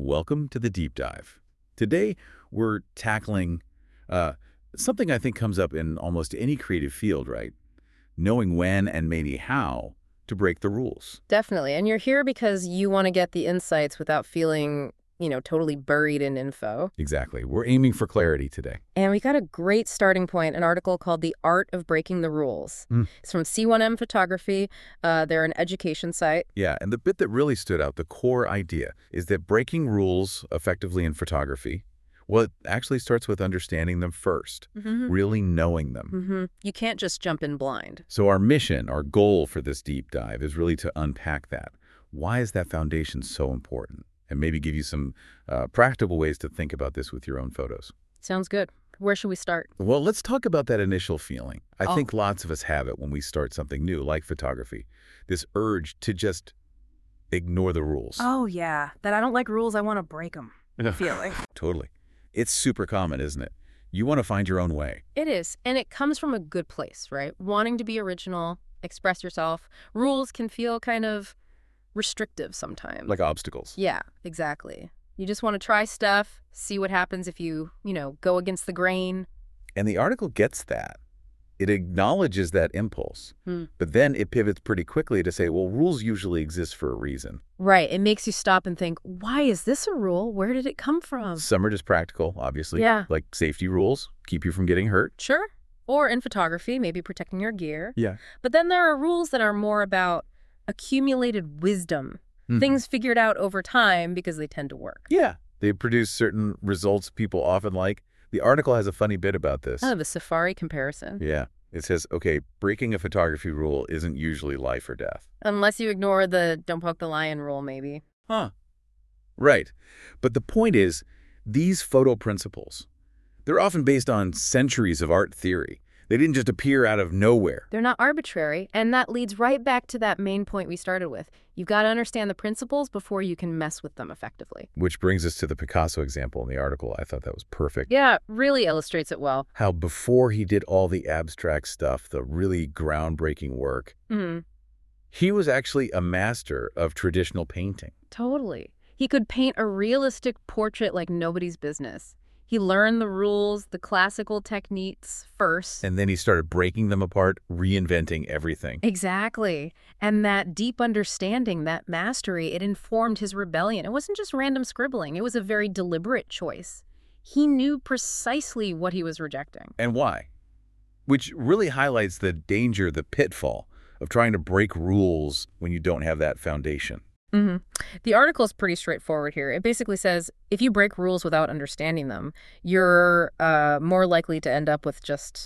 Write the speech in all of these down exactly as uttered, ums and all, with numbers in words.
Welcome to the Deep Dive. Today, we're tackling uh, something I think comes up in almost any creative field, right? Knowing when and maybe how to break the rules. Definitely. And you're here because you want to get the insights without feeling, you know, totally buried in info. Exactly. We're aiming for clarity today. And we got a great starting point, an article called The Art of Breaking the Rules. Mm. It's from C one M Photography. Uh, they're an education site. Yeah, and the bit that really stood out, the core idea, is that breaking rules effectively in photography, well, it actually starts with understanding them first, Mm-hmm. really knowing them. Mm-hmm. You can't just jump in blind. So our mission, our goal for this deep dive is really to unpack that. Why is that foundation so important? And maybe give you some uh, practical ways to think about this with your own photos. Sounds good. Where should we start? Well, let's talk about that initial feeling. I Oh. think lots of us have it when we start something new, like photography. This urge to just ignore the rules. Oh, yeah. That I don't like rules, I want to break them. Feeling. Totally. It's super common, isn't it? You want to find your own way. It is. And it comes from a good place, right? Wanting to be original, express yourself. Rules can feel kind of restrictive sometimes. Like obstacles. Yeah, exactly. You just want to try stuff, see what happens if you, you know, go against the grain. And the article gets that. It acknowledges that impulse. Hmm. But then it pivots pretty quickly to say, well, rules usually exist for a reason. Right. It makes you stop and think, why is this a rule? Where did it come from? Some are just practical, obviously. Yeah. Like safety rules, keep you from getting hurt. Sure. Or in photography, maybe protecting your gear. Yeah. But then there are rules that are more about accumulated wisdom, Mhm. things figured out over time because they tend to work. Yeah. They produce certain results people often like. The article has a funny bit about this. Oh, the safari comparison. Yeah. It says, okay, breaking a photography rule isn't usually life or death. Unless you ignore the don't poke the lion rule, maybe. Huh. Right. But the point is, these photo principles, they're often based on centuries of art theory. They didn't just appear out of nowhere. They're not arbitrary, and that leads right back to that main point we started with. You've got to understand the principles before you can mess with them effectively. Which brings us to the Picasso example in the article. I thought that was perfect. Yeah, really illustrates it well. How before he did all the abstract stuff, the really groundbreaking work, Hmm. he was actually a master of traditional painting. Totally. He could paint a realistic portrait like nobody's business. He learned the rules, the classical techniques first. And then he started breaking them apart, reinventing everything. Exactly. And that deep understanding, that mastery, it informed his rebellion. It wasn't just random scribbling. It was a very deliberate choice. He knew precisely what he was rejecting. And why? Which really highlights the danger, the pitfall of trying to break rules when you don't have that foundation. Mm-hmm. The article is pretty straightforward here. It basically says if you break rules without understanding them, you're uh, more likely to end up with just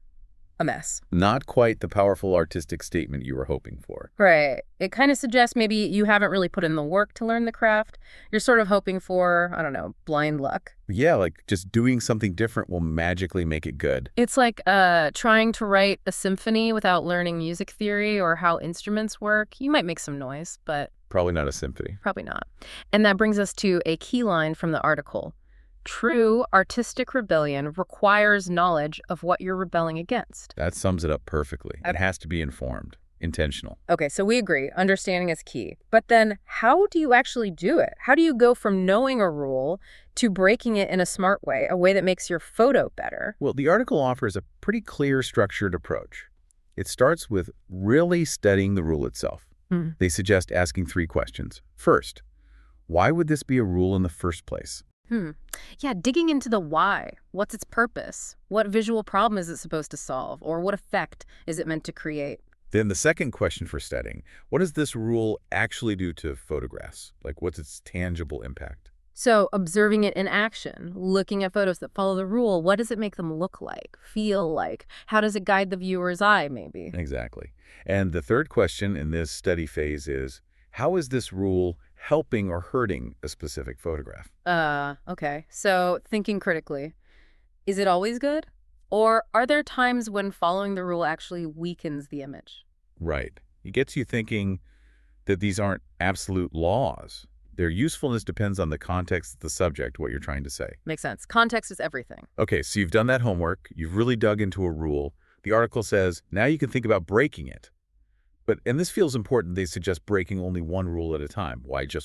a mess. Not quite the powerful artistic statement you were hoping for. Right. It kind of suggests maybe you haven't really put in the work to learn the craft. You're sort of hoping for, I don't know, blind luck. Yeah, like just doing something different will magically make it good. It's like uh, trying to write a symphony without learning music theory or how instruments work. You might make some noise, but Probably not a symphony. probably not. And that brings us to a key line from the article. True artistic rebellion requires knowledge of what you're rebelling against. That sums it up perfectly. It has to be informed, intentional. Okay, so we agree. Understanding is key. But then how do you actually do it? How do you go from knowing a rule to breaking it in a smart way, a way that makes your photo better? Well, the article offers a pretty clear, structured approach. It starts with really studying the rule itself. Hmm. They suggest asking three questions. First, why would this be a rule in the first place? Hmm. Yeah, digging into the why. What's its purpose? What visual problem is it supposed to solve? Or what effect is it meant to create? Then the second question for studying, what does this rule actually do to photographs? Like, what's its tangible impact? So observing it in action, looking at photos that follow the rule, what does it make them look like, feel like? How does it guide the viewer's eye, maybe? Exactly. And the third question in this study phase is, how is this rule helping or hurting a specific photograph? Uh, okay. So thinking critically, is it always good? Or are there times when following the rule actually weakens the image? Right. It gets you thinking that these aren't absolute laws. Their usefulness depends on the context of the subject, what you're trying to say. Makes sense. Context is everything. Okay, so you've done that homework. You've really dug into a rule. The article says, now you can think about breaking it. But, and this feels important, they suggest breaking only one rule at a time. Why just one?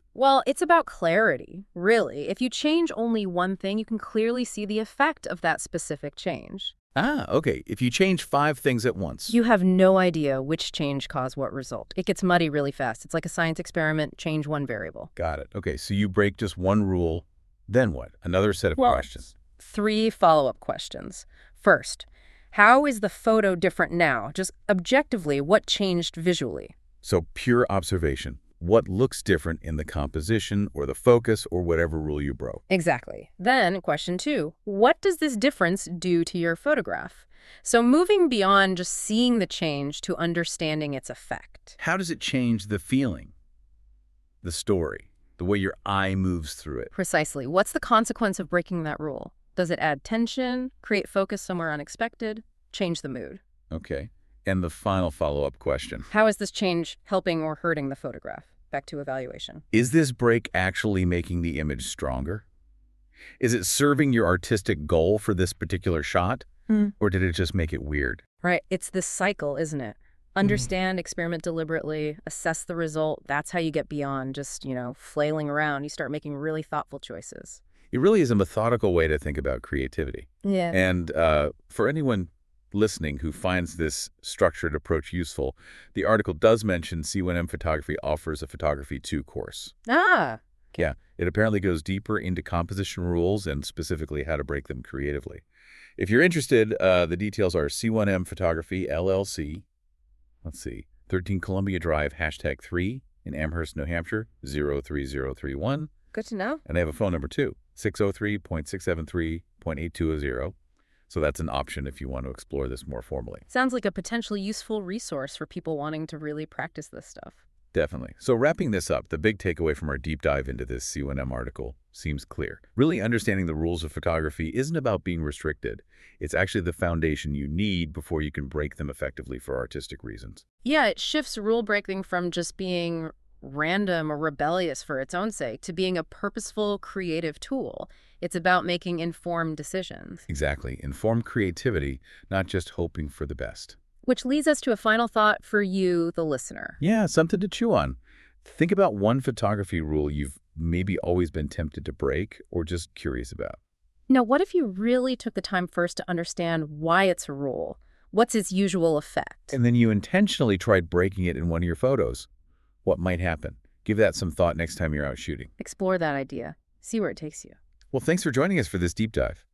Well, it's about clarity, really. If you change only one thing, you can clearly see the effect of that specific change. Ah, okay. If you change five things at once. You have no idea which change caused what result. It gets muddy really fast. It's like a science experiment, change one variable. Got it. Okay, so you break just one rule, then what? Another set of Well, questions. Three follow-up questions. First, how is the photo different now? Just objectively, what changed visually? So pure observation. What looks different in the composition or the focus or whatever rule you broke? Exactly. Then, question two, what does this difference do to your photograph? So moving beyond just seeing the change to understanding its effect. How does it change the feeling, the story, the way your eye moves through it? Precisely. What's the consequence of breaking that rule? Does it add tension, create focus somewhere unexpected, change the mood? Okay. And the final follow-up question. How is this change helping or hurting the photograph? Back to evaluation. Is this break actually making the image stronger? Is it serving your artistic goal for this particular shot? Mm. Or did it just make it weird? Right. It's this cycle, isn't it? Understand, mm. experiment deliberately, assess the result. That's how you get beyond just, you know, flailing around. You start making really thoughtful choices. It really is a methodical way to think about creativity. Yeah. And uh, for anyone listening who finds this structured approach useful, the article does mention C one M Photography offers a Photography two course. Ah. Yeah, it apparently goes deeper into composition rules and specifically how to break them creatively. If you're interested, uh, the details are C one M Photography, L L C, let's see, thirteen Columbia Drive, hashtag three in Amherst, New Hampshire, zero three zero three one. Good to know. And they have a phone number too, six oh three, six seven three, eight two zero. So that's an option if you want to explore this more formally. Sounds like a potentially useful resource for people wanting to really practice this stuff. Definitely. So wrapping this up, the big takeaway from our deep dive into this C one M article seems clear. Really understanding the rules of photography isn't about being restricted. It's actually the foundation you need before you can break them effectively for artistic reasons. Yeah, it shifts rule breaking from just being random or rebellious for its own sake to being a purposeful, creative tool. It's about making informed decisions. Exactly. Informed creativity, not just hoping for the best. Which leads us to a final thought for you, the listener. Yeah, something to chew on. Think about one photography rule you've maybe always been tempted to break or just curious about. Now, what if you really took the time first to understand why it's a rule? What's its usual effect? And then you intentionally tried breaking it in one of your photos. What might happen? Give that some thought next time you're out shooting. Explore that idea. See where it takes you. Well, thanks for joining us for this deep dive.